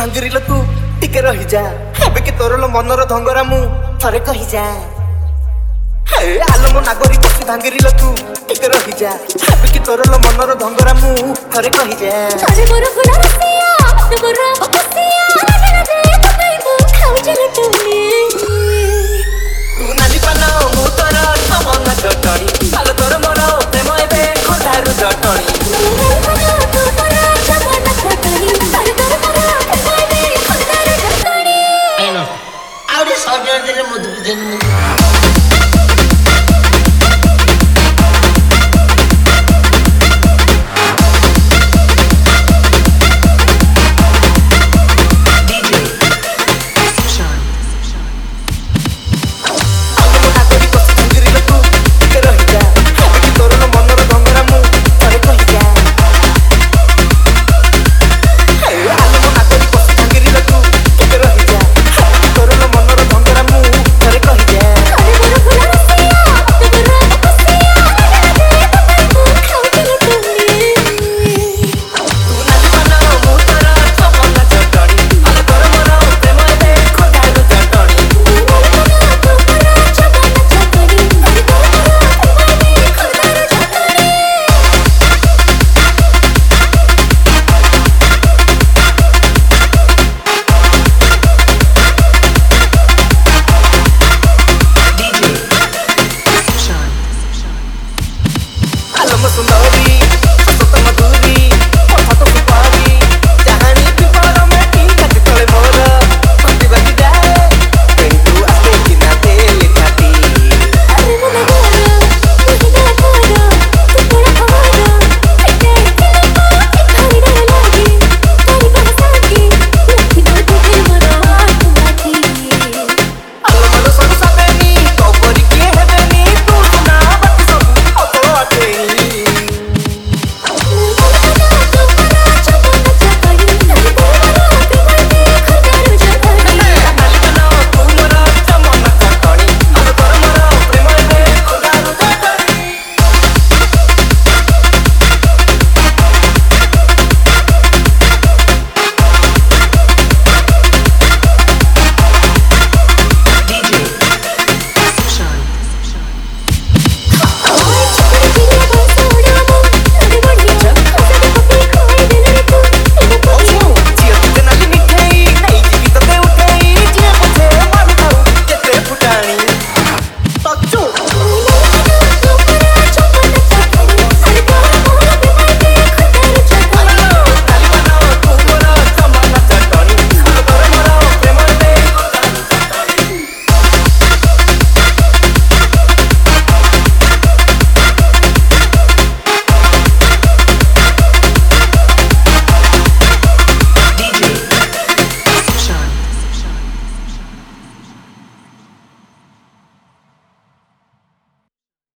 ଭାଙ୍ଗିରିଲ ତୁ ଟିକେ ରହିଯା ଏବେ କି ତୋର ମନର ଧଙ୍ଗରା ମୁଁ ଥରେ କହିଯା ଆଲୋ ମୋ ନାଗରି ବସି ଭାଙ୍ଗିରିଲ ତୁ ଟିକେ ରହିଯା ଏବେ କି ତୋର ମନର ଧଙ୍ଗରା ମୁଁ ଥରେ କହିଯା ତୁ ନାଲି ପାନ ମୁଁ ତୋର ମନ ଚଟଣି ଆଲୋ ତୋର ମୋର ପ୍ରେମ ଏବେ ଖୋଦାରୁ ଚଟଣି Ahora es hablar de la moto.